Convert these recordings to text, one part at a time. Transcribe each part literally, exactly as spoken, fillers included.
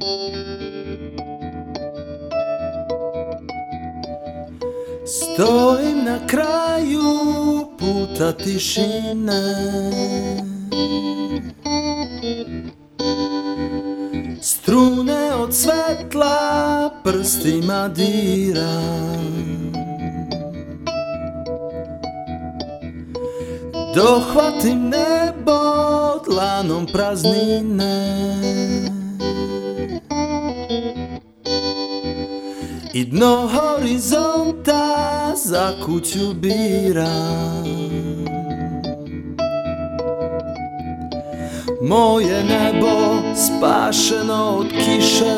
Stojim na kraju puta tišine, strune od svetla prstima diram, dohvatim nebo dlanom praznine i dno horizonta za kuću biram. Moje nebo spašeno od kiše,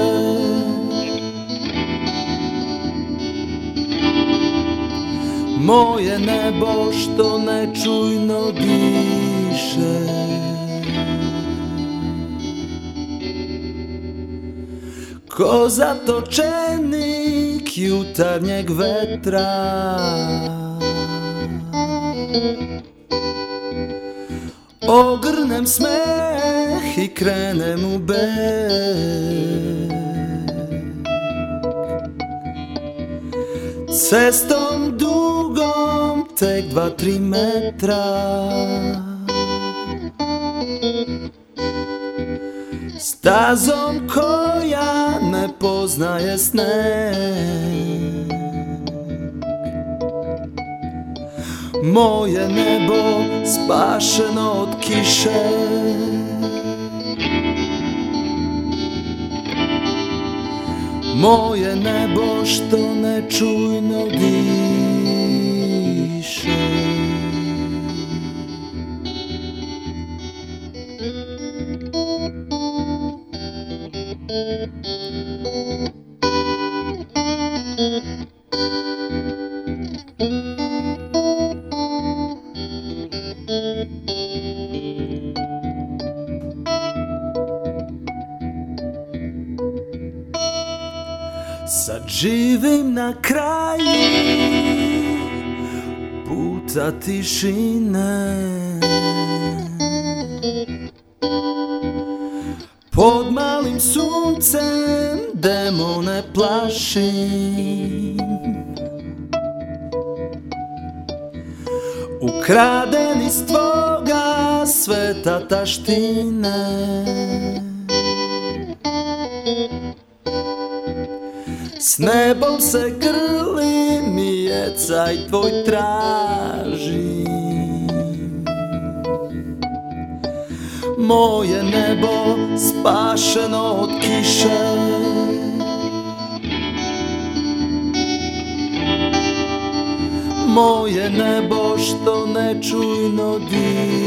moje nebo što nečujno diše, ko zatočenik jutarnjeg vetra. Ogrnem smeh i krenem u beg, cestom dugom tek dva, tri metra, stazom koja ne poznaje sneg. Moje nebo spašeno od kiše, moje nebo što nečujno diše. Sad živim na kraju puta tišine, pod malim suncem demone plašim, ukraden iz tvoga sveta taštine. S nebom se grlim i ecaj tvoj tražim. Moje nebo spašeno od kiše, moje nebo što nečujno diše.